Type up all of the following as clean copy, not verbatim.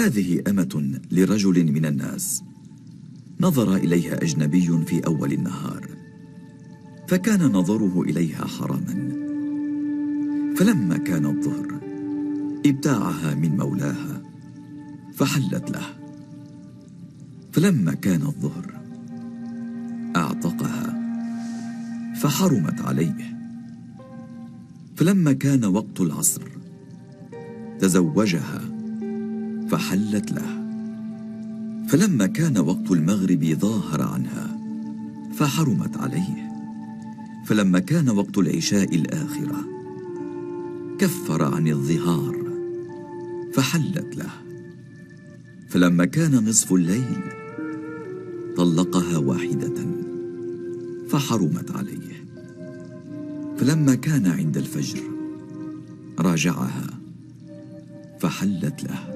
هذه أمة لرجل من الناس، نظر إليها أجنبي في أول النهار، فكان نظره إليها حراما. فلما كان الظهر ابتاعها من مولاها فحلت له. فلما كان الظهر أعتقها فحرمت عليه. فلما كان وقت العصر تزوجها فحلت له. فلما كان وقت المغرب ظاهر عنها فحرمت عليه. فلما كان وقت العشاء الآخرة كفر عن الظهار فحلت له. فلما كان نصف الليل طلقها واحدة فحرمت عليه. فلما كان عند الفجر راجعها فحلت له.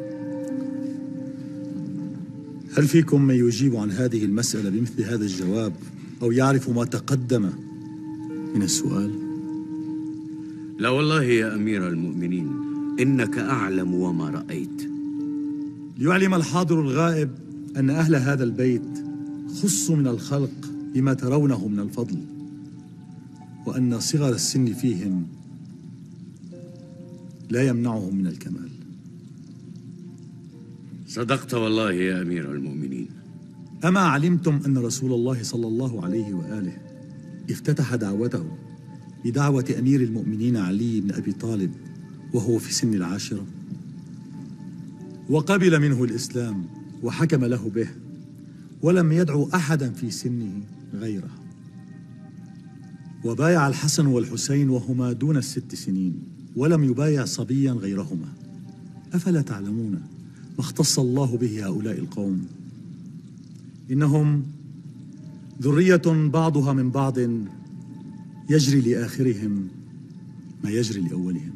هل فيكم من يجيب عن هذه المسألة بمثل هذا الجواب أو يعرف ما تقدم من السؤال؟ لا والله يا أمير المؤمنين، إنك أعلم وما رأيت. ليعلم الحاضر الغائب أن أهل هذا البيت خصوا من الخلق بما ترونه من الفضل، وأن صغر السن فيهم لا يمنعهم من الكمال. صدقت والله يا أمير المؤمنين. أما علمتم أن رسول الله صلى الله عليه وآله افتتح دعوته بدعوة أمير المؤمنين علي بن أبي طالب وهو في سن العاشرة، وقبل منه الإسلام وحكم له به، ولم يدعو أحدا في سنه غيره، وبايع الحسن والحسين وهما دون ال6 سنين، ولم يبايع صبيا غيرهما. أفلا تعلمون ما اختص الله به هؤلاء القوم؟ إنهم ذرية بعضها من بعض، يجري لآخرهم ما يجري لأولهم.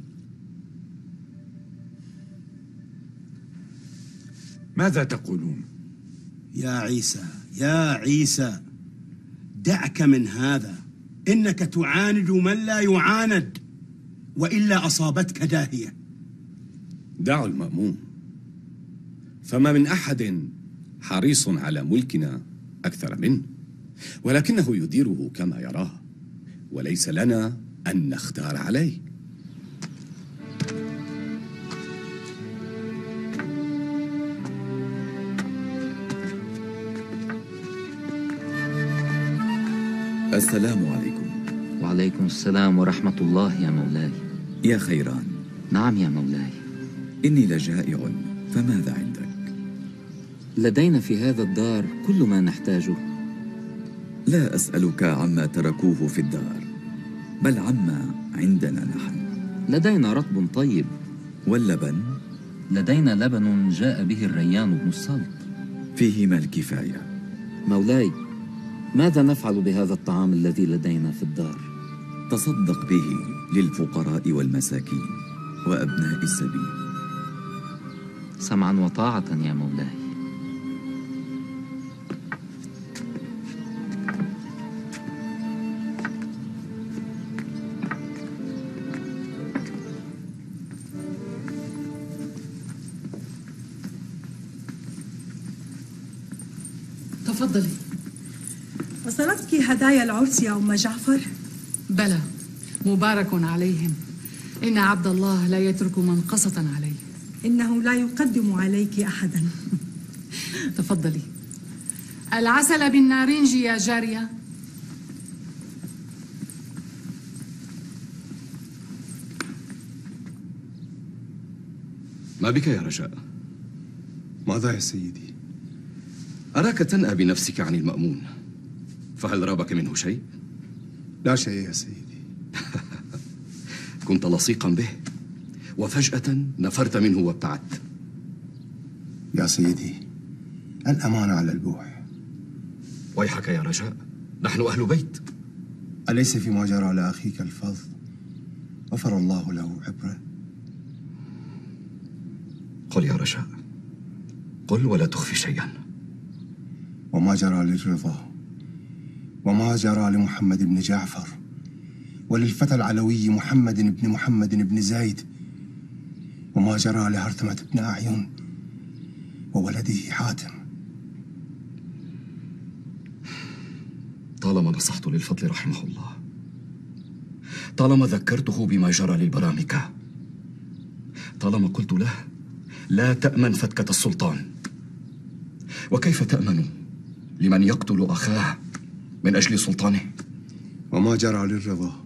ماذا تقولون؟ يا عيسى يا عيسى، دعك من هذا، إنك تعاند من لا يعاند، وإلا أصابتك داهية. دعوا المأمون، فما من أحد حريص على ملكنا أكثر منه، ولكنه يديره كما يراه، وليس لنا أن نختار عليه. السلام عليكم. وعليكم السلام ورحمة الله يا مولاي. يا خيران. نعم يا مولاي. إني لجائع، فماذا عندك؟ لدينا في هذا الدار كل ما نحتاجه. لا أسألك عما تركوه في الدار، بل عما عندنا نحن. لدينا رطب طيب. واللبن؟ لدينا لبن جاء به الريان بن الصلت، فيهما الكفاية. مولاي، ماذا نفعل بهذا الطعام الذي لدينا في الدار؟ تصدق به للفقراء والمساكين وأبناء السبيل. سمعا وطاعة يا مولاي. تفضلي. وصلتك هدايا العرس يا أم جعفر؟ بلى، مبارك عليهم. إن عبد الله لا يترك منقصة عليه. إنه لا يقدم عليك أحدا. تفضلي. العسل بالنارنج يا جارية. ما بك يا رجاء؟ ماذا يا سيدي؟ أراك تنأى بنفسك عن المأمون، فهل رابك منه شيء؟ لا شيء يا سيدي. كنت لصيقا به وفجأة نفرت منه وابتعدت. يا سيدي، الأمان على البوح. ويحك يا رجاء، نحن أهل بيت. أليس فيما جرى لأخيك الفضل غفر الله له عبرة؟ قل يا رجاء، قل ولا تخفي شيئا. وما جرى للرضا، وما جرى لمحمد بن جعفر، وللفتى العلوي محمد بن محمد بن زايد، وما جرى لهرثمة بن أعين وولده حاتم. طالما نصحت للفضل رحمه الله، طالما ذكرته بما جرى للبرامكة، طالما قلت له لا تأمن فتكة السلطان. وكيف تأمن لمن يقتل أخاه من أجل سلطانه؟ وما جرى للرضا؟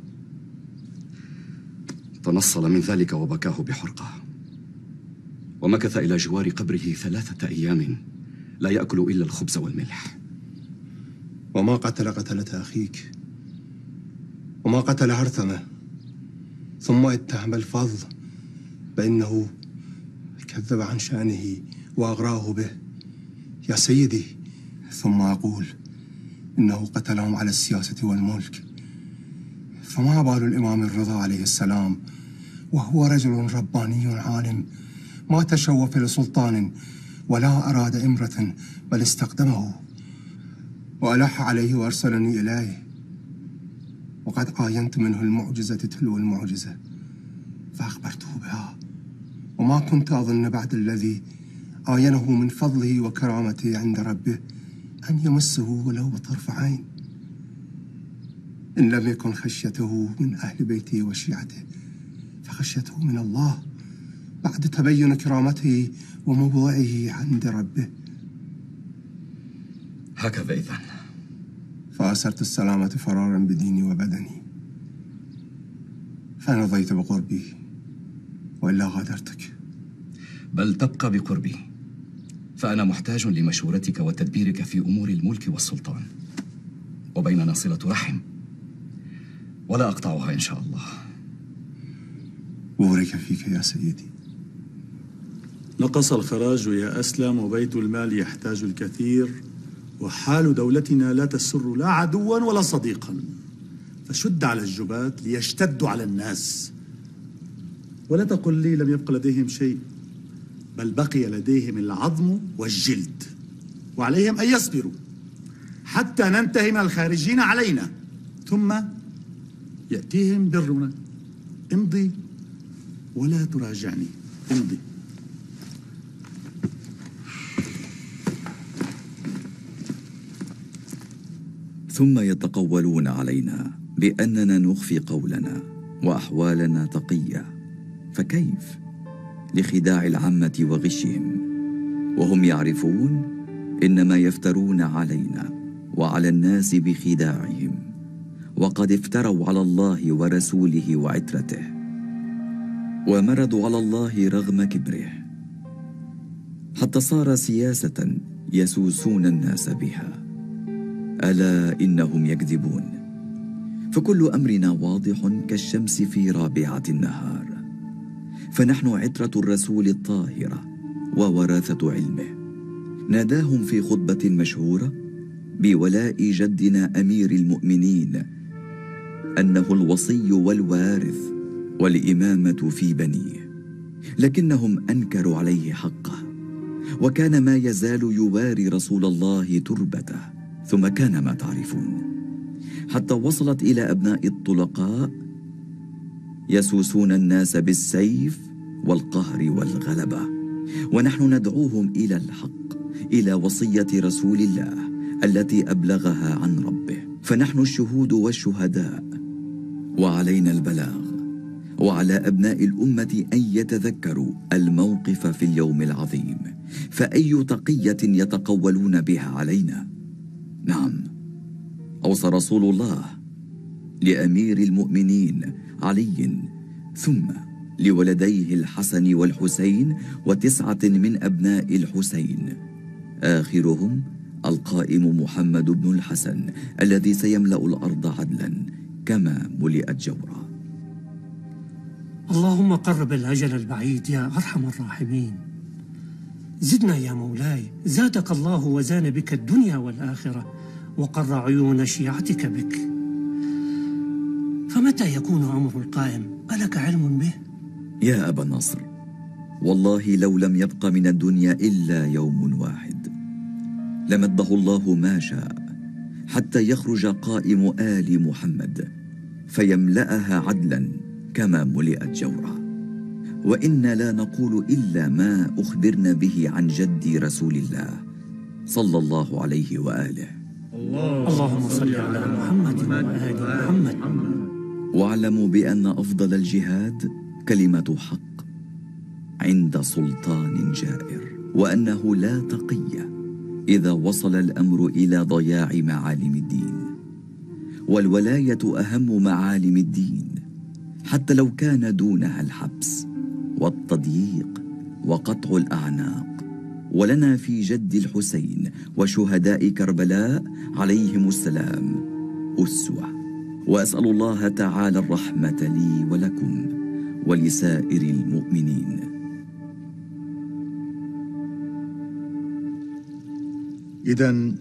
تنصل من ذلك وبكاه بحرقة، ومكث إلى جوار قبره 3 أيام لا يأكل إلا الخبز والملح. وما قتل قتلة أخيك، وما قتل هرثمة، ثم اتهم الفضل بأنه كذب عن شأنه وأغراه به. يا سيدي، ثم أقول إنه قتلهم على السياسة والملك، فما بال الإمام الرضا عليه السلام وهو رجل رباني عالم ما تشوف لسلطان ولا أراد إمرة بل استخدمه وألح عليه وأرسلني إليه، وقد عاينت منه المعجزة تلو المعجزة فأخبرته بها، وما كنت أظن بعد الذي عاينه من فضله وكرامته عند ربه أن يمسه ولو بطرف عين، إن لم يكن خشيته من أهل بيته وشيعته فخشيته من الله بعد تبين كرامته وموضعه عند ربه. هكذا إذن. فأسرت السلامة فرارا بديني وبدني، فنضيت بقربي وإلا غادرتك. بل تبقى بقربي، فأنا محتاج لمشورتك وتدبيرك في أمور الملك والسلطان، وبيننا صلة رحم ولا أقطعها إن شاء الله. بورك فيك يا سيدي. نقص الخراج يا أسلم، وبيت المال يحتاج الكثير، وحال دولتنا لا تسر لا عدوا ولا صديقا، فشد على الجبات ليشتدوا على الناس. ولا تقل لي لم يبق لديهم شيء، بل بقي لديهم العظم والجلد، وعليهم أن يصبروا حتى ننتهي من الخارجين علينا، ثم يأتيهم برنا. امضي ولا تراجعني، امضي. ثم يتقولون علينا بأننا نخفي قولنا وأحوالنا تقية، فكيف لخداع العامة وغشهم، وهم يعرفون إنما يفترون علينا وعلى الناس بخداعهم، وقد افتروا على الله ورسوله وعترته، ومردوا على الله رغم كبره، حتى صار سياسة يسوسون الناس بها. ألا إنهم يكذبون، فكل أمرنا واضح كالشمس في رابعة النهار، فنحن عترة الرسول الطاهرة وورثة علمه. ناداهم في خطبة مشهورة بولاء جدنا أمير المؤمنين أنه الوصي والوارث والإمامة في بنيه، لكنهم أنكروا عليه حقه، وكان ما يزال يواري رسول الله تربته، ثم كان ما تعرفون، حتى وصلت إلى أبناء الطلقاء يسوسون الناس بالسيف والقهر والغلبة، ونحن ندعوهم إلى الحق، إلى وصية رسول الله التي أبلغها عن ربه، فنحن الشهود والشهداء، وعلينا البلاغ، وعلى أبناء الأمة أن يتذكروا الموقف في اليوم العظيم، فأي تقية يتقولون بها علينا؟ نعم، أوصى رسول الله لأمير المؤمنين علي، ثم لولديه الحسن والحسين و9 من أبناء الحسين، آخرهم القائم محمد بن الحسن الذي سيملأ الأرض عدلا كما ملئت جورا. اللهم قرب الأجل البعيد يا أرحم الراحمين. زدنا يا مولاي، زادك الله وزان بك الدنيا والآخرة، وقر عيون شيعتك بك. فمتى يكون أمر القائم؟ ألك علم به؟ يا أبا النصر، والله لو لم يبق من الدنيا إلا يوم واحد لمده الله ما شاء، حتى يخرج قائم آل محمد فيملأها عدلا كما ملئت جورا. وإنا لا نقول إلا ما أخبرنا به عن جد رسول الله صلى الله عليه وآله. اللهم صل على محمد وآل محمد. واعلموا بأن أفضل الجهاد كلمة حق عند سلطان جائر، وأنه لا تقية إذا وصل الأمر إلى ضياع معالم الدين. والولاية أهم معالم الدين، حتى لو كان دونها الحبس والتضييق وقطع الأعناق. ولنا في جد الحسين وشهداء كربلاء عليهم السلام أسوة، وأسأل الله تعالى الرحمة لي ولكم ولسائر المؤمنين. إذن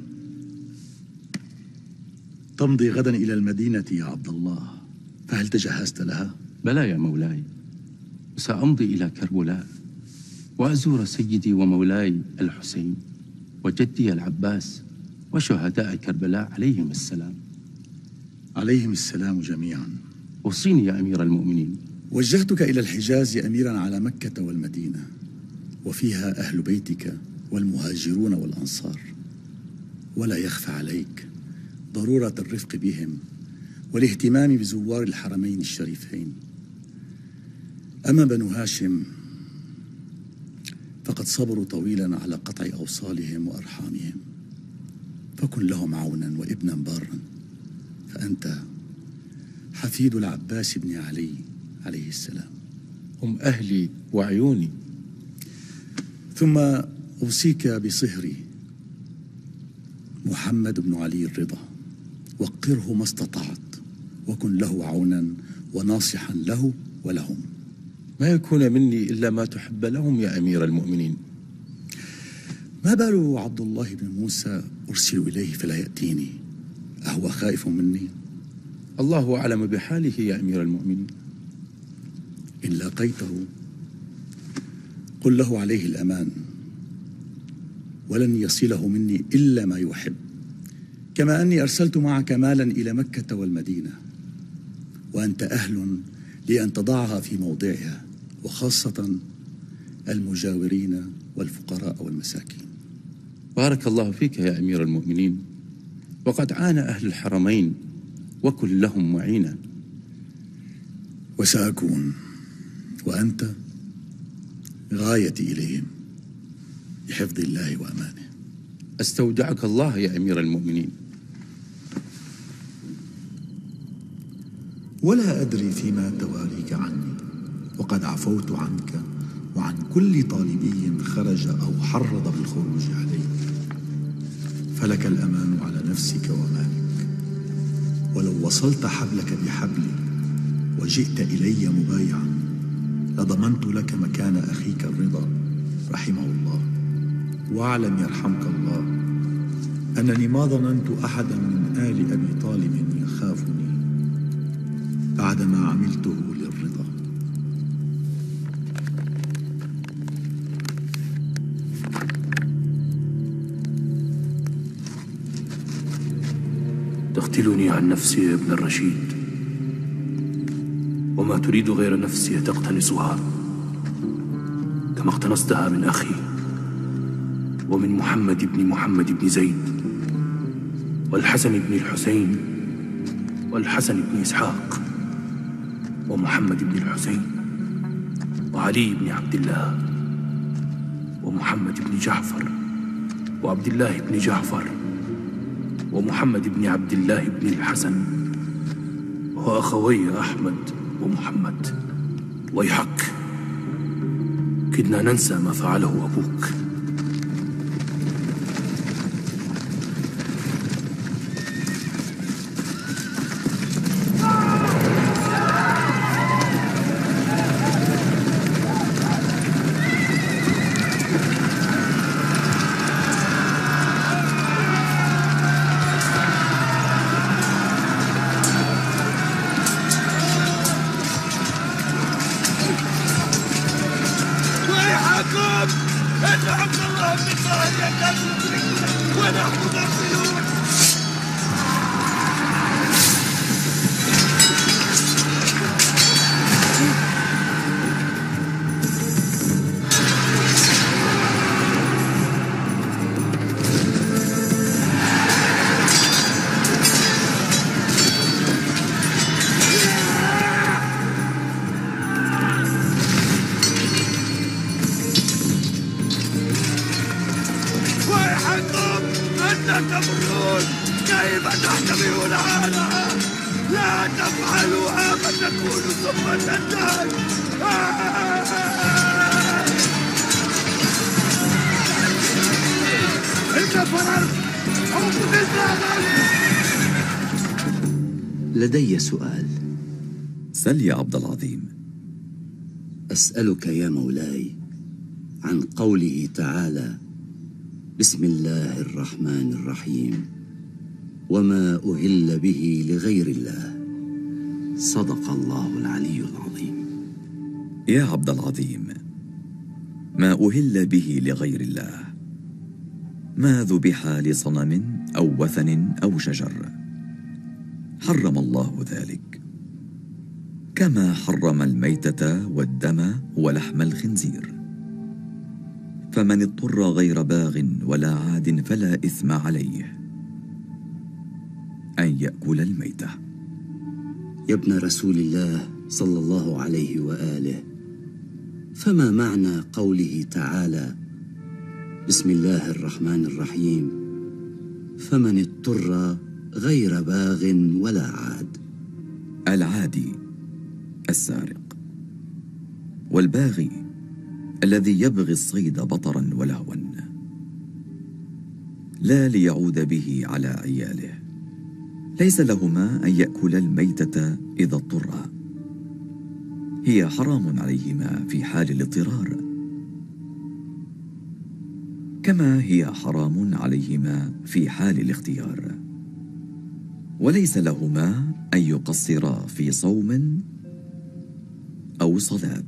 تمضي غدا إلى المدينة يا عبد الله، فهل تجهزت لها؟ بلى يا مولاي، سأمضي إلى كربلاء وأزور سيدي ومولاي الحسين وجدي العباس وشهداء كربلاء عليهم السلام. عليهم السلام جميعا. أوصيني يا أمير المؤمنين. وجهتك إلى الحجاز أميرا على مكة والمدينة، وفيها أهل بيتك والمهاجرون والأنصار، ولا يخفى عليك ضرورة الرفق بهم والاهتمام بزوار الحرمين الشريفين. أما بنو هاشم فقد صبروا طويلا على قطع أوصالهم وأرحامهم، فكن لهم عونا وابنا بارا، فأنت حفيد العباس بن علي عليه السلام. هم أهلي وعيوني. ثم أوصيك بصهري محمد بن علي الرضا، وقره ما استطعت، وكن له عونا وناصحا له ولهم. ما يكون مني إلا ما تحب لهم يا أمير المؤمنين. ما بال عبد الله بن موسى أرسل إليه فلا يأتيني؟ أهو خائف مني؟ الله أعلم بحاله يا أمير المؤمنين. إن لاقيته قل له عليه الأمان، ولن يصله مني إلا ما يحب، كما أني أرسلت معك مالا إلى مكة والمدينة، وأنت أهل لأن تضعها في موضعها، وخاصة المجاورين والفقراء والمساكين. بارك الله فيك يا أمير المؤمنين، وقد عانى أهل الحرمين، وكن لهم معينا. وسأكون، وأنت غايتي إليهم بحفظ الله وأمانه. أستودعك الله يا أمير المؤمنين. ولا أدري فيما تواريك عني، وقد عفوت عنك وعن كل طالبي خرج أو حرض بالخروج عليك، فلك الأمان على نفسك ومالك. ولو وصلت حبلك بحبلي وجئت إلي مبايعا لضمنت لك مكان أخيك الرضا رحمه الله. واعلم يرحمك الله أنني ما ظننت أحدا من آل أبي طالب يخافني بعدما عملته للرضا. تقتلني عن نفسي يا ابن الرشيد، وما تريد غير نفسي تقتنصها، كما اقتنصتها من أخي ومن محمد بن زيد، والحسن بن الحسين، والحسن بن إسحاق، ومحمد بن الحسين، وعلي بن عبد الله، ومحمد بن جعفر، وعبد الله بن جعفر، ومحمد بن عبد الله بن الحسن، وأخوي أحمد ومحمد. ويحك، كدنا ننسى ما فعله أبوك. لا تفعلوها فتكون ثم تنتهي. إن فررت أو قتلت. لدي سؤال. سل يا عبد العظيم. أسألك يا مولاي عن قوله تعالى: بسم الله الرحمن الرحيم، وما أهل به لغير الله. صدق الله العلي العظيم. يا عبد العظيم، ما أهل به لغير الله ما ذبح لصنم أو وثن أو شجر، حرم الله ذلك، كما حرم الميتة والدم ولحم الخنزير. فمن اضطر غير باغ ولا عاد فلا إثم عليه أن يأكل الميتة. يا ابن رسول الله صلى الله عليه وآله، فما معنى قوله تعالى: بسم الله الرحمن الرحيم، فمن اضطر غير باغ ولا عاد؟ العادي السارق، والباغي الذي يبغي الصيد بطرا ولهوا، لا ليعود به على عياله. ليس لهما أن يأكل الميتة إذا اضطرا، هي حرام عليهما في حال الاضطرار، كما هي حرام عليهما في حال الاختيار. وليس لهما أن يقصرا في صوم أو صلاة.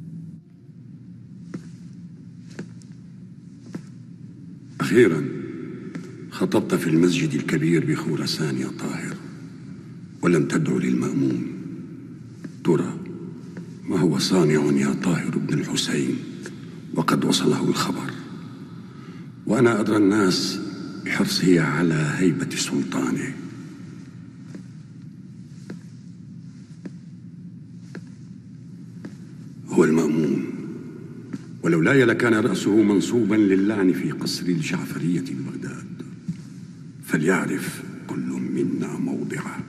أخيرا خطبت في المسجد الكبير بخراسان يا طاهر، ولم تدع للمأمون. ترى ما هو صانع يا طاهر بن الحسين وقد وصله الخبر؟ وأنا أدرى الناس بحرصه على هيبة سلطانه. هو المأمون، ولولاي لكان رأسه منصوبا للعن في قصر الجعفرية ببغداد. فليعرف كل منا موضعه.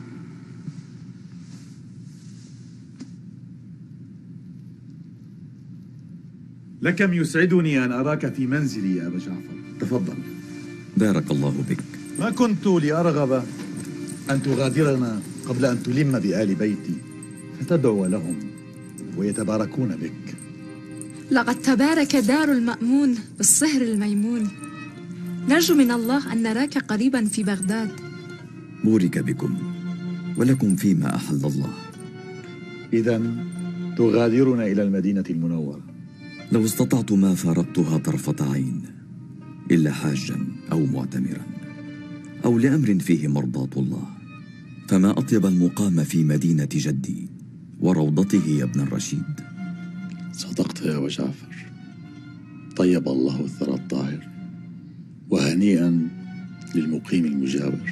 لكم يسعدني أن أراك في منزلي يا أبا جعفر. تفضل. بارك الله بك. ما كنت لأرغب أن تغادرنا قبل أن تلم بآل بيتي فتدعو لهم ويتباركون بك. لقد تبارك دار المأمون بالصهر الميمون. نرجو من الله أن نراك قريبا في بغداد. بورك بكم ولكم فيما أحل الله. إذن تغادرنا إلى المدينة المنورة. لو استطعت ما فارقتها طرفة عين، إلا حاجا أو معتمرا أو لأمر فيه مرضاة الله. فما أطيب المقام في مدينة جدي وروضته يا ابن الرشيد. صدقت يا أبا جعفر، طيب الله الثرى الطاهر، وهنيئا للمقيم المجاور.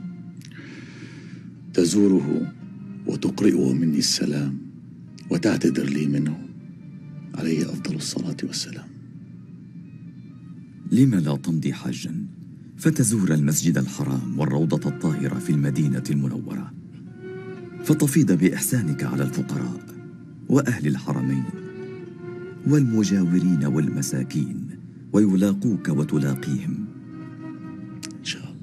تزوره وتقرئه مني السلام وتعتذر لي منه، عليه أفضل الصلاة والسلام. لم لا تمضي حاجا فتزور المسجد الحرام والروضة الطاهرة في المدينة المنورة، فتفيض بإحسانك على الفقراء وأهل الحرمين والمجاورين والمساكين، ويلاقوك وتلاقيهم إن شاء الله.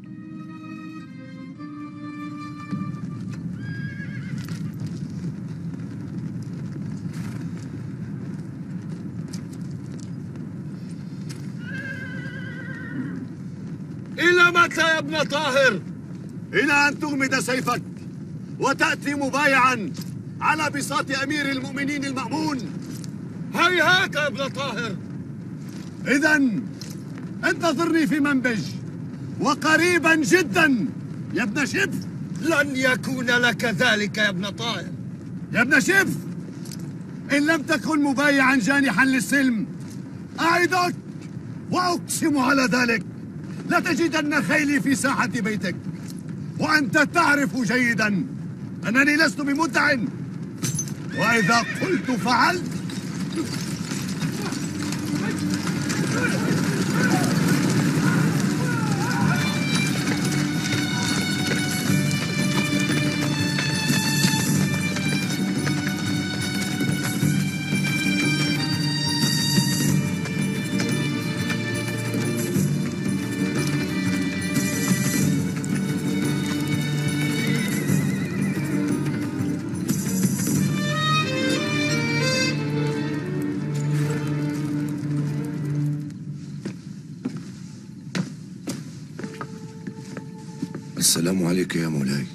إلى متى يا ابن طاهر؟ إلى أن تغمد سيفك وتأتي مبايعا على بساط أمير المؤمنين المأمون. هيهات يا ابن طاهر. إذن انتظرني في منبج وقريبا جدا يا ابن شبف. لن يكون لك ذلك يا ابن طاهر. يا ابن شبف، إن لم تكن مبايعا جانحا للسلم أعدك وأقسم على ذلك لتجدن خيلي في ساحة بيتك، وأنت تعرف جيدا أنني لست بمدع، وإذا قلت فعلت. السلام عليك يا مولاي.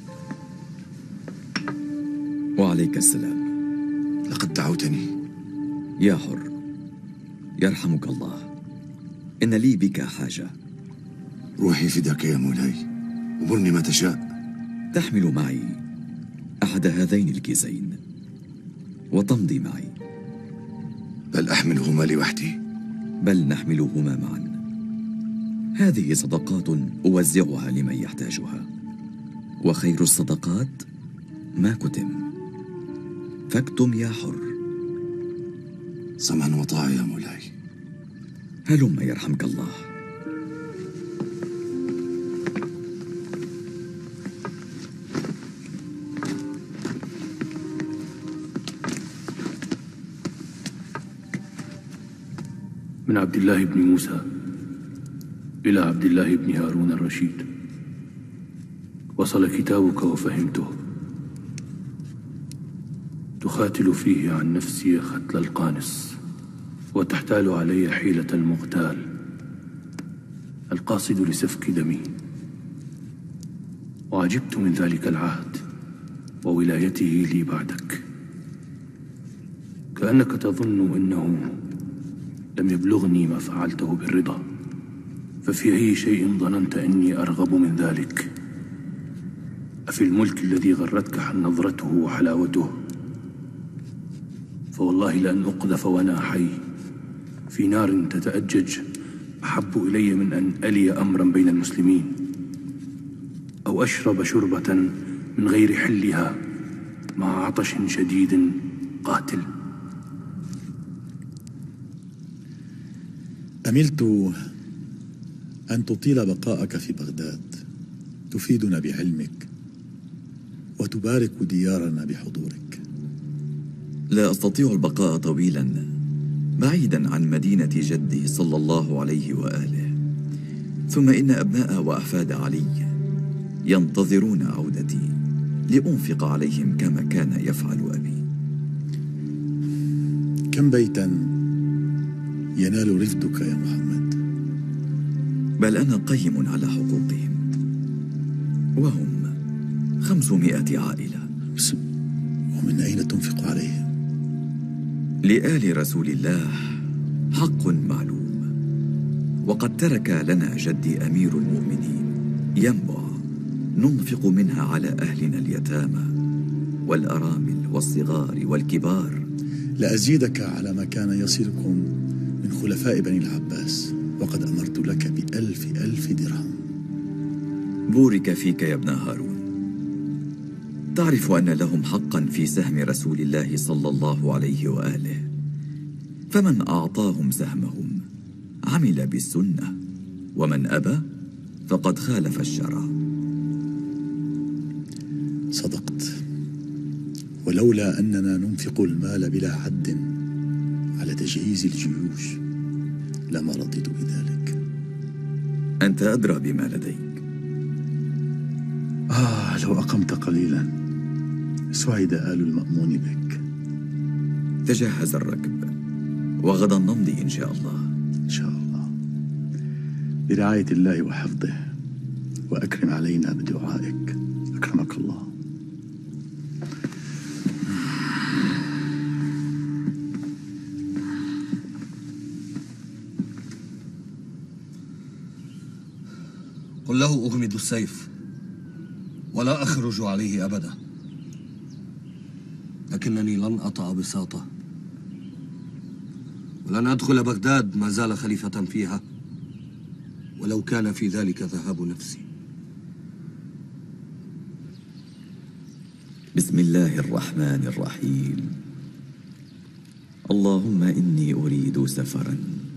وعليك السلام. لقد دعوتني. يا حر، يرحمك الله، إن لي بك حاجة. روحي فداك يا مولاي، أمرني ما تشاء. تحمل معي أحد هذين الكيسين وتمضي معي. بل أحملهما لوحدي؟ بل نحملهما معا. هذه صدقات أوزعها لمن يحتاجها، وخير الصدقات ما كتم، فاكتم يا حر. سمعا وطاعة يا مولاي. هلم يرحمك الله. من عبد الله بن موسى إلى عبد الله بن هارون الرشيد. وصل كتابك وفهمته، تخاتل فيه عن نفسي ختل القانص، وتحتال علي حيلة المغتال القاصد لسفك دمي. وعجبت من ذلك العهد وولايته لي بعدك، كأنك تظن أنه لم يبلغني ما فعلته بالرضا، ففي أي شيء ظننت أني أرغب من ذلك؟ أفي الملك الذي غرتك نظرته وحلاوته؟ فوالله لأن أقذف وأنا حي في نار تتأجج أحب إلي من أن ألي أمرا بين المسلمين، أو أشرب شربة من غير حلها مع عطش شديد قاتل. أملت أن تطيل بقاءك في بغداد، تفيدنا بعلمك وتبارك ديارنا بحضورك. لا أستطيع البقاء طويلا بعيدا عن مدينة جدي صلى الله عليه وآله، ثم إن أبناء وأحفاد علي ينتظرون عودتي لأنفق عليهم كما كان يفعل أبي. كم بيتا ينال رفدك يا محمد؟ بل أنا قيم على حقوقهم، وهم 500 عائلة. ومن أين تنفق عليهم؟ لآل رسول الله حق معلوم، وقد ترك لنا جدي أمير المؤمنين ينبع ننفق منها على أهلنا اليتامى والأرامل والصغار والكبار. لأزيدك على ما كان يصلكم من خلفاء بني العباس، وقد أمرت لك ب1000 درهم. بورك فيك يا ابن هارون. تعرف أن لهم حقا في سهم رسول الله صلى الله عليه وآله، فمن أعطاهم سهمهم عمل بالسنة، ومن أبى فقد خالف الشرع. صدقت، ولولا أننا ننفق المال بلا حد على تجهيز الجيوش لما رضيت بذلك. أنت أدرى بما لديك. لو أقمت قليلا سعد آل المأمون بك. تجهز الركب وغدا نمضي إن شاء الله. إن شاء الله، برعاية الله وحفظه، وأكرم علينا بدعائك أكرمك الله. قل له أغمد السيف ولا أخرج عليه أبدا، لكنني لن أطأ بساطة، ولن أدخل بغداد ما زال خليفة فيها، ولو كان في ذلك ذهاب نفسي. بسم الله الرحمن الرحيم. اللهم إني أريد سفرا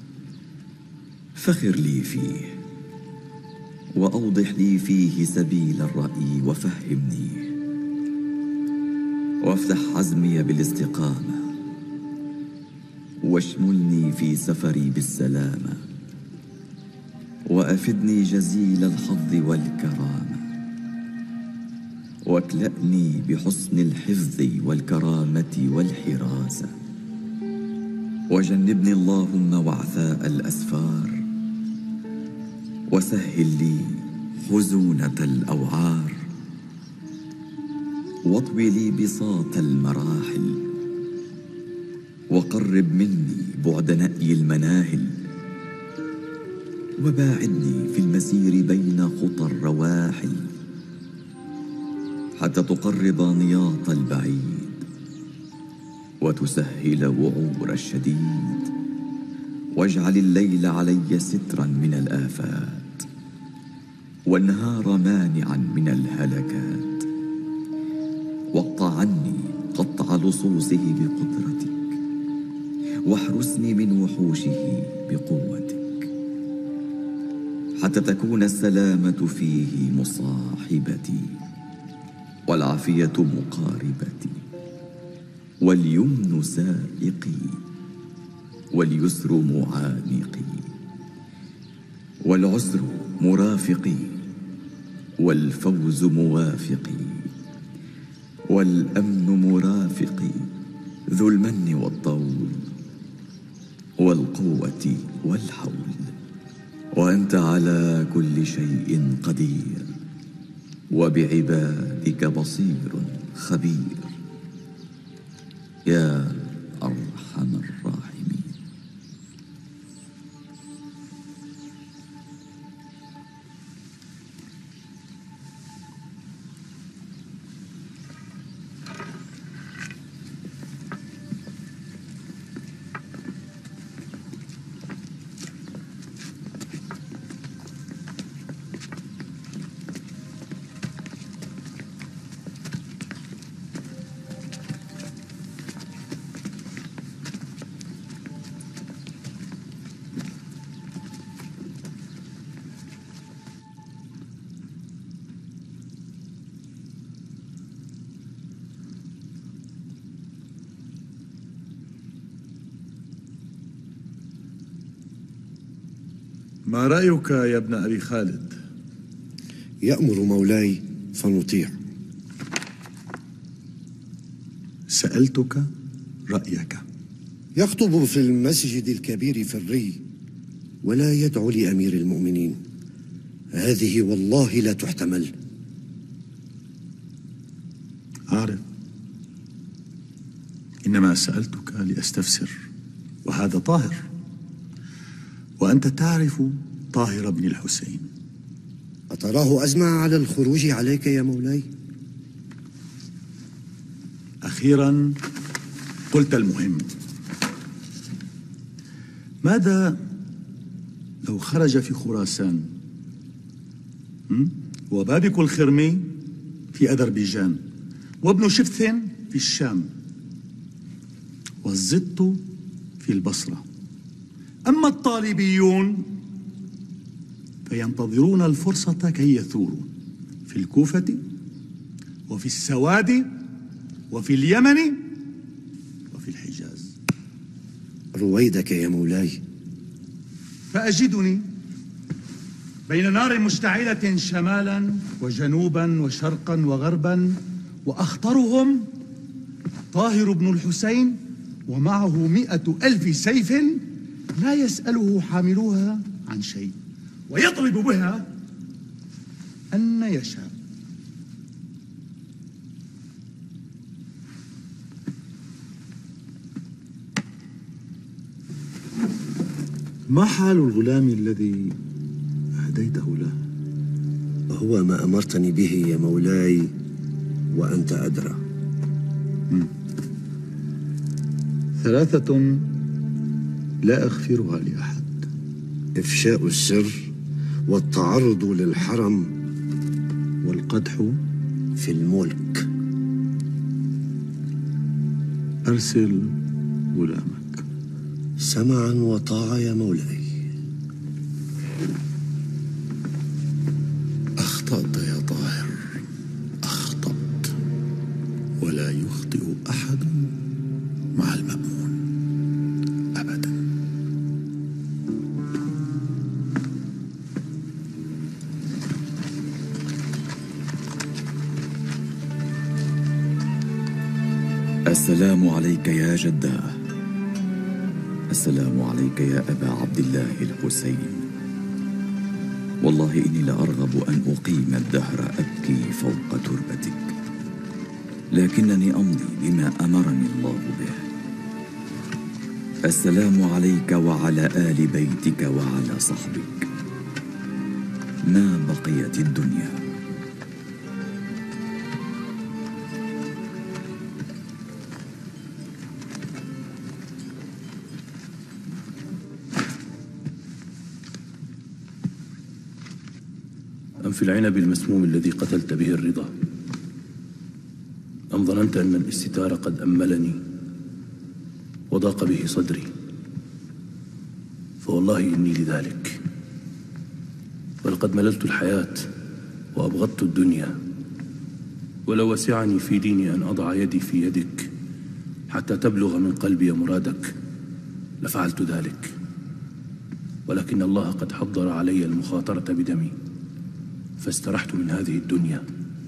فخر لي فيه، وأوضح لي فيه سبيل الرأي وفهمني، وافتح عزمي بالاستقامة، واشملني في سفري بالسلامة، وأفدني جزيل الحظ والكرامة، واكلأني بحسن الحفظ والكرامة والحراسة، وجنبني اللهم وعثاء الأسفار، وسهل لي حزونة الأوعار، واطوي لي بساط المراحل، وقرب مني بعد نأي المناهل، وباعدني في المسير بين خطى الرواحل، حتى تقرب نياط البعيد وتسهل وعور الشديد، واجعل الليل علي سترا من الآفات، والنهار مانعا من الهلكات، واقطع عني قطع لصوصه بقدرتك، واحرسني من وحوشه بقوتك، حتى تكون السلامة فيه مصاحبتي، والعافية مقاربتي، واليمن سائقي، واليسر معانقي، والعسر مرافقي، والفوز موافقي، والأمن مرافقي، ذو المن والطول، والقوة والحول، وأنت على كل شيء قدير، وبعبادك بصير خبير، يا أرحم الراحمين. ما رأيك يا ابن أبي خالد؟ يأمر مولاي فنطيع. سألتك رأيك. يخطب في المسجد الكبير في الري ولا يدعو لأمير المؤمنين، هذه والله لا تحتمل. أعرف، إنما سألتك لأستفسر، وهذا طاهر، وأنت تعرف طاهر بن الحسين. أتراه أزمع على الخروج عليك يا مولاي؟ أخيرا قلت المهم. ماذا لو خرج في خراسان، وبابك الخرمي في أذربيجان، وابن شفث في الشام، والزط في البصرة؟ أما الطالبيون فينتظرون الفرصة كي يثوروا في الكوفة وفي السواد وفي اليمن وفي الحجاز. رويدك يا مولاي. فأجدني بين نار مشتعلة شمالا وجنوبا وشرقا وغربا، وأخطرهم طاهر بن الحسين، ومعه 100,000 سيف لا يسأله حاملوها عن شيء، ويضرب بها أن يشاء. ما حال الغلام الذي هديته له؟ هو ما أمرتني به يا مولاي، وأنت أدرى. 3 لا أغفرها لأحد: إفشاء السر، والتعرض للحرم، والقدح في الملك. أرسل غلامك. سمعا وطاعة يا مولاي. أخطأت يا طاهر، أخطأت، ولا يخطئ أحد مع المأمون أبدا. السلام عليك يا جداه، السلام عليك يا أبا عبد الله الحسين، والله إني لأرغب أن أقيم الدهر أبكي فوق تربتك، لكنني أمضي بما أمرني الله به. السلام عليك وعلى آل بيتك وعلى صحبك ما بقيت الدنيا. أم في العنب المسموم الذي قتلت به الرضا؟ أم ظننت أن الاستتار قد أملني وضاق به صدري؟ فوالله إني لذلك، ولقد مللت الحياة وأبغضت الدنيا، ولو وسعني في ديني أن أضع يدي في يدك حتى تبلغ من قلبي مرادك لفعلت ذلك، ولكن الله قد حضر علي المخاطرة بدمي فاسترحت من هذه الدنيا.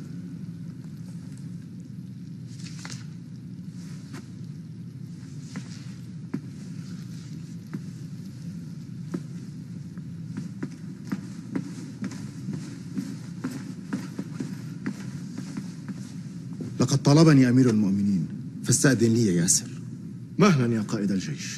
لقد طلبني أمير المؤمنين فاستأذن لي يا ياسر. مهلا يا قائد الجيش.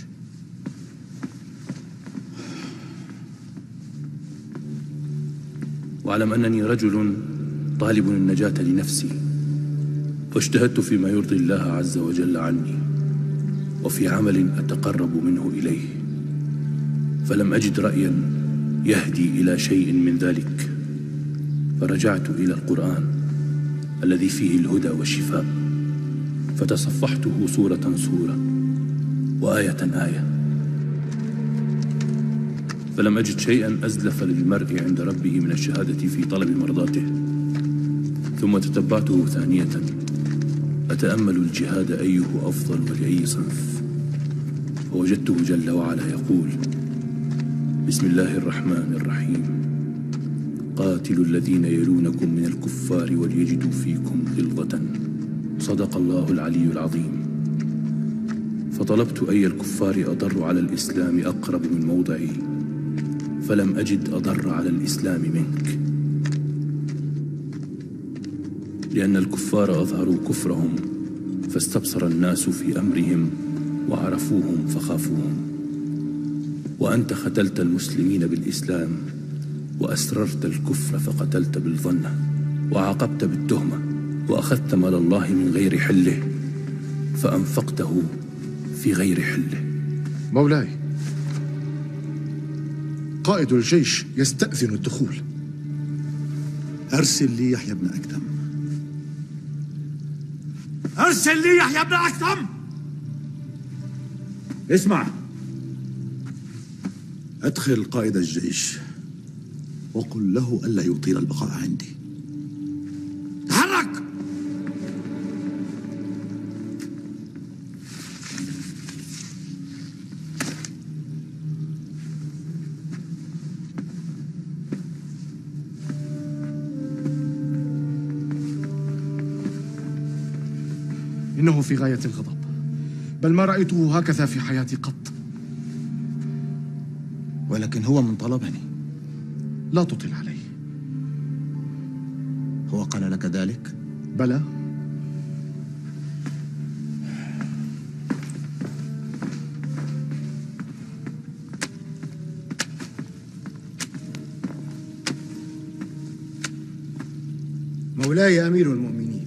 واعلم أنني رجل طالب النجاة لنفسي، واجتهدت فيما يرضي الله عز وجل عني وفي عمل أتقرب منه إليه، فلم أجد رأيا يهدي إلى شيء من ذلك، فرجعت إلى القرآن الذي فيه الهدى والشفاء، فتصفحته سورة سورة وآية آية، فلم أجد شيئا أزلف للمرء عند ربه من الشهادة في طلب مرضاته، ثم تتبعته ثانية أتأمل الجهاد أيه أفضل ولأي صنف، فوجدته جل وعلا يقول: بسم الله الرحمن الرحيم، قاتلوا الذين يلونكم من الكفار وليجدوا فيكم غلظة، صدق الله العلي العظيم. فطلبت أي الكفار أضر على الإسلام أقرب من موضعي، فلم أجد أضر على الإسلام منك، لأن الكفار أظهروا كفرهم فاستبصر الناس في أمرهم وعرفوهم فخافوهم، وأنت ختلت المسلمين بالإسلام وأسررت الكفر فقتلت بالظنة وعاقبت بالتهمة وأخذت مال الله من غير حله فأنفقته في غير حله. مولاي، قائد الجيش يستأذن الدخول. أرسل لي يحيى بن أكثم. أرسل لي يحيى بن أكثم. اسمع، أدخل قائد الجيش وقل له ألا يطيل البقاء عندي. تحرك. إنه في غاية الغضب، بل ما رأيته هكذا في حياتي قط. ولكن هو من طلبني. لا تطل عليه. هو قال لك ذلك؟ بلى. مولاي أمير المؤمنين،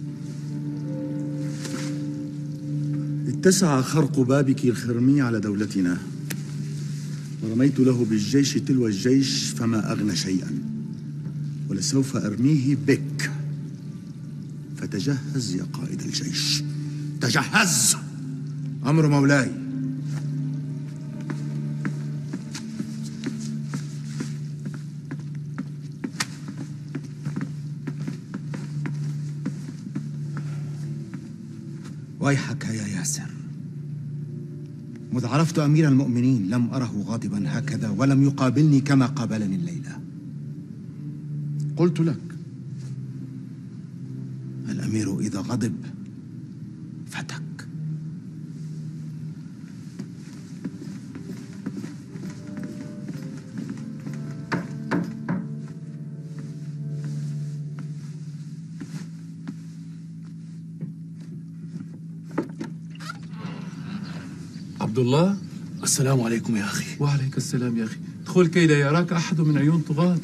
اتسع خرق بابك الخرمي على دولتنا، ورميت له بالجيش تلو الجيش فما أغنى شيئا، ولسوف أرميه بك، فتجهز يا قائد الجيش، تجهز. أمر مولاي. ويحك يا ياسر، مذ عرفت أمير المؤمنين لم أره غاضبا هكذا، ولم يقابلني كما قابلني الليلة. قلت لك الأمير إذا غضب فتك. عبد الله. السلام عليكم يا أخي. وعليك السلام يا أخي. ادخل كي لا يراك أحد من عيون طغاة.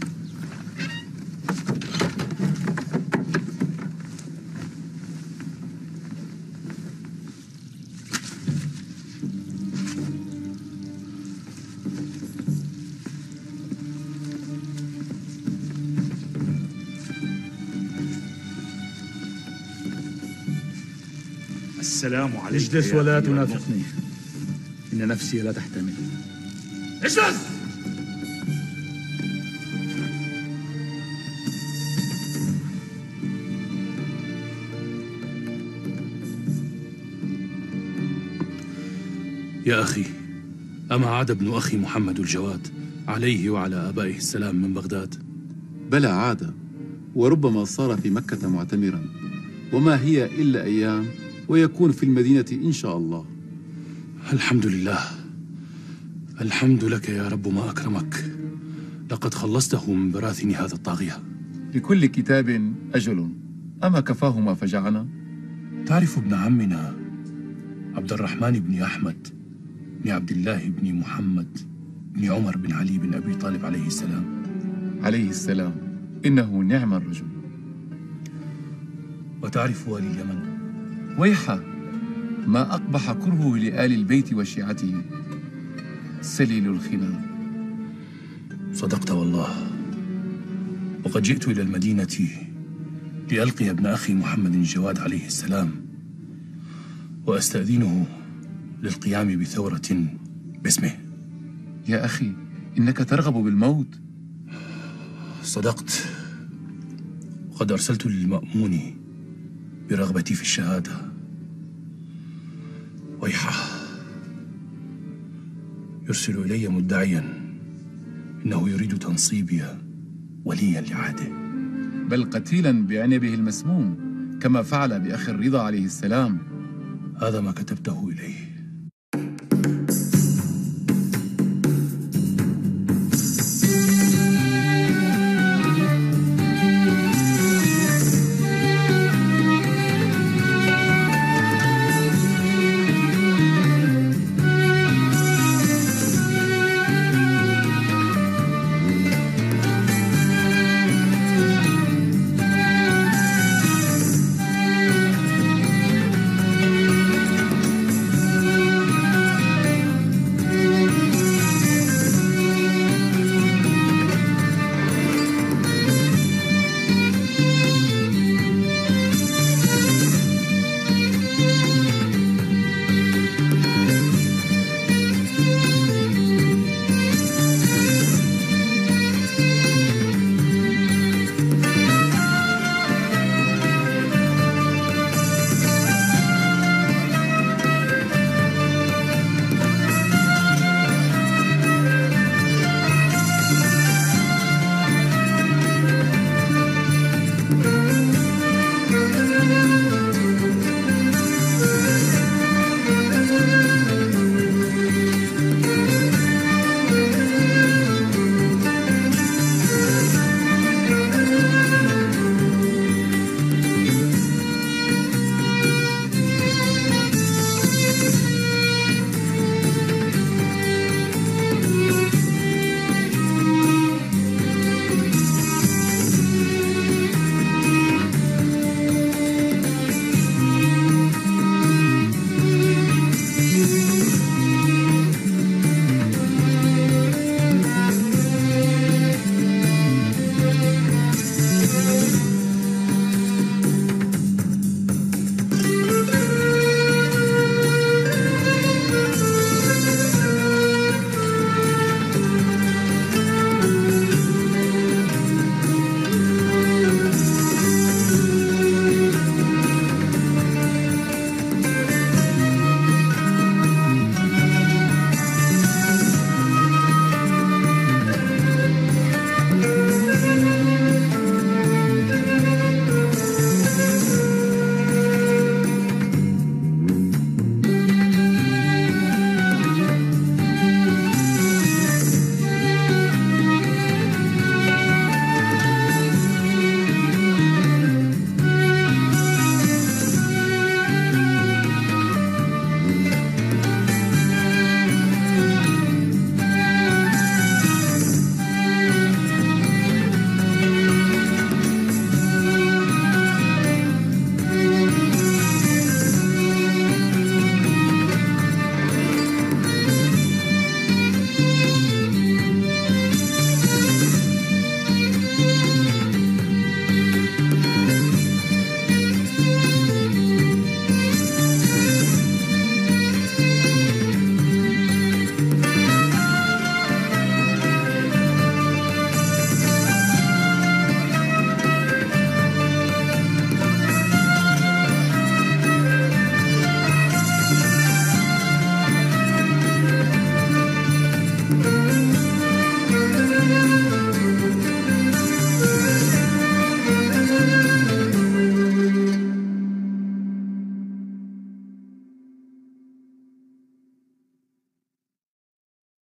السلام عليك. اجلس ولا تنافقني، إن نفسي لا تحتمل. اجلس. يا أخي، أما عاد ابن أخي محمد الجواد عليه وعلى آبائه السلام من بغداد؟ بلى عاد، وربما صار في مكة معتمرا، وما هي إلا أيام ويكون في المدينة إن شاء الله. الحمد لله، الحمد لك يا رب ما أكرمك. لقد خلصته من براثن هذا الطاغية. لكل كتاب أجل، أما كفاه ما فجعنا؟ تعرف ابن عمنا عبد الرحمن بن أحمد بن عبد الله بن محمد بن عمر بن علي بن أبي طالب عليه السلام؟ عليه السلام، إنه نعم الرجل. وتعرف والي اليمن؟ ويحه، ما أقبح كرهه لآل البيت وشيعته، سليل الخنا. صدقت والله، وقد جئت إلى المدينة لألقي ابن أخي محمد الجواد عليه السلام، وأستأذنه للقيام بثورة باسمه. يا أخي، إنك ترغب بالموت. صدقت، وقد أرسلت للمأمون برغبتي في الشهادة. ويحه، يرسل إلي مدعيا إنه يريد تنصيبي وليا لعهده، بل قتيلا بعنبه المسموم كما فعل بأخي الرضا عليه السلام. هذا ما كتبته إليه.